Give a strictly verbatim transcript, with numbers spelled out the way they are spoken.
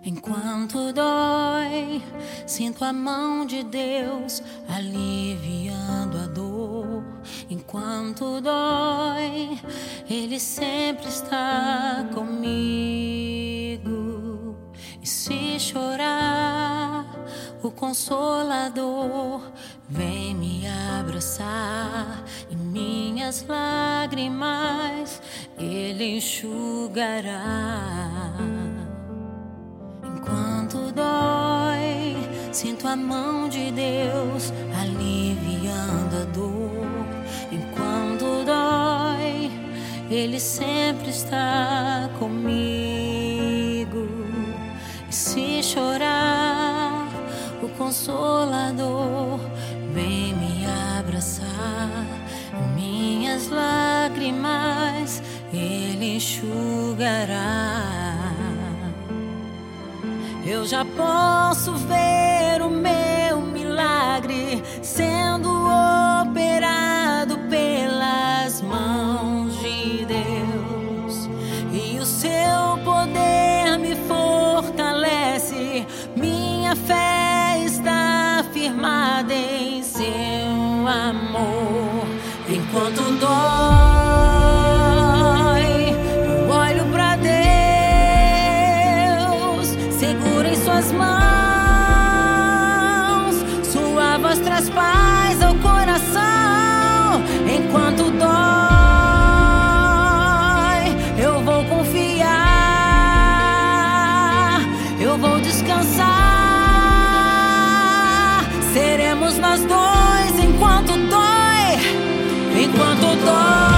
Enquanto dói, sinto a mão de Deus aliviando a dor. Enquanto dói, Ele sempre está comigo. E se chorar, o Consolador vem me abraçar, e minhas lágrimas Ele enxugará. Enquanto dói, sinto a mão de Deus aliviando a dor. Enquanto dói, Ele sempre está comigo. E se chorar, o Consolador vem me abraçar, minhas lágrimas Ele enxugará. Eu já posso ver o meu milagre sendo operado pelas mãos de Deus, e o seu poder me fortalece. Minha fé está firmada em seu amor. Enquanto dói, eu olho pra Deus, seguro em suas mãos. Sua voz traz paz ao coração. Enquanto dói, eu vou confiar, eu vou descansar. Seremos nós dois enquanto dói, enquanto dói.